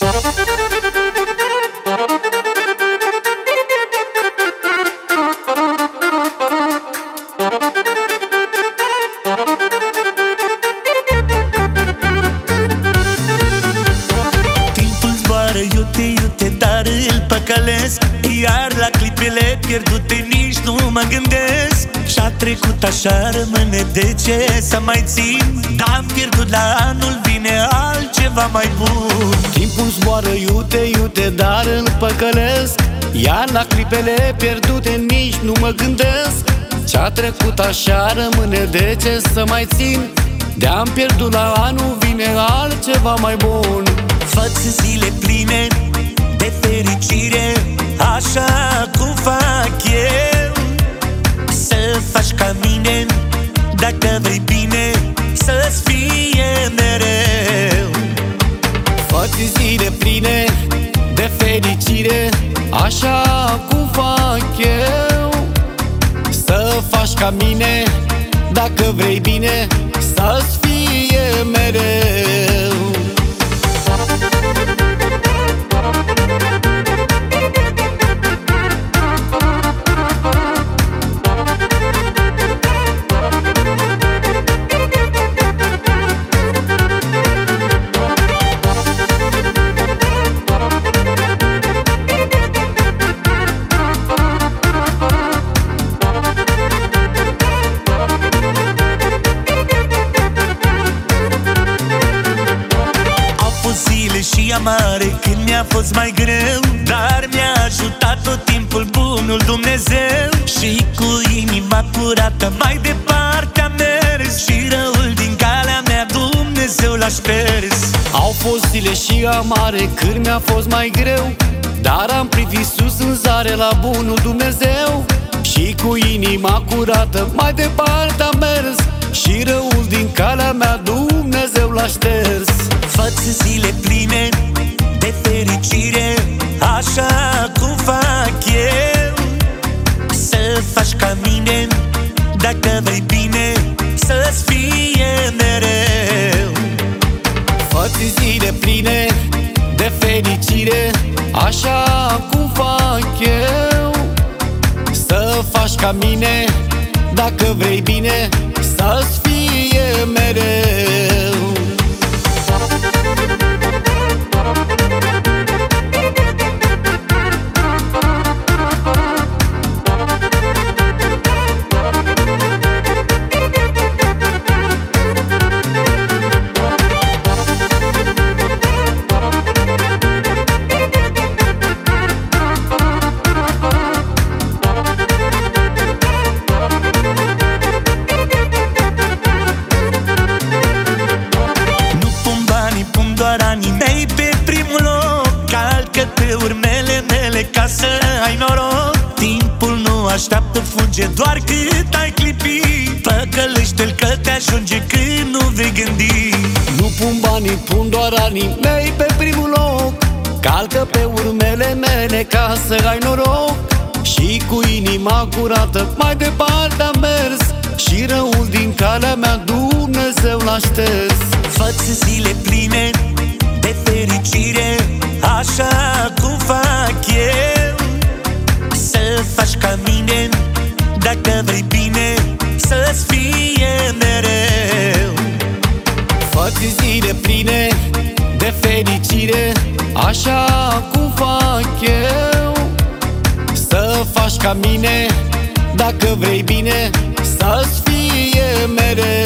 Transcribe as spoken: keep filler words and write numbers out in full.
Timpul zboară iute, iute, dar îl păcălesc, iar la clipele pierdute nici nu mă gândesc. Și-a trecut așa, rămâne, de ce să mai țin? Dar-am pierdut, la anul vine altceva mai bun. Timpul zboară iute, iute, dar îl păcălesc, iar la clipele pierdute nici nu mă gândesc. Ce-a trecut așa rămâne, de ce să mai țin? De-am pierdut, la anul vine altceva mai bun. Fă-ți zile pline de fericire, așa cum fac eu. Să faci ca mine, dacă vrei bine, să-ți fie mereu. Fă-ți zile pline de fericire, așa cum fac eu. Să faci ca mine, dacă vrei bine, să-ți fie mereu. Zile și amare când mi-a fost mai greu, dar mi-a ajutat tot timpul bunul Dumnezeu. Și cu inima curată mai departe am mers, și răul din calea mea Dumnezeu l-a șters. Au fost zile și amare când mi-a fost mai greu, dar am privit sus în zare la bunul Dumnezeu. Și cu inima curată mai departe am mers, și răul din calea mea Dumnezeu l-a șters. Fă-ți zile pline de fericire, așa cum fac eu. Să faci ca mine, dacă vrei bine, să-ți fie mereu. Fă-ți zile pline de fericire, așa cum fac eu. Să faci ca mine, dacă vrei bine, să-ți fie mereu. Doar anii mei pe primul loc, calcă pe urmele mele ca să ai noroc. Timpul nu așteaptă, fuge doar cât ai clipi, păcălește-l că te ajunge când nu vei gândi. Nu pun banii, pun doar anii mei pe primul loc, calcă pe urmele mele ca să ai noroc. Și cu inima curată mai departe am mers, și răul din calea mea Dumnezeu l-a șters. Fă-ți zile pline de fericire, așa cum fac eu. Să faci ca mine, dacă vrei bine, să-ți fie mereu. Fă-ți zile pline de fericire, așa cum fac eu. Să faci ca mine, dacă vrei bine, să-ți fie mereu.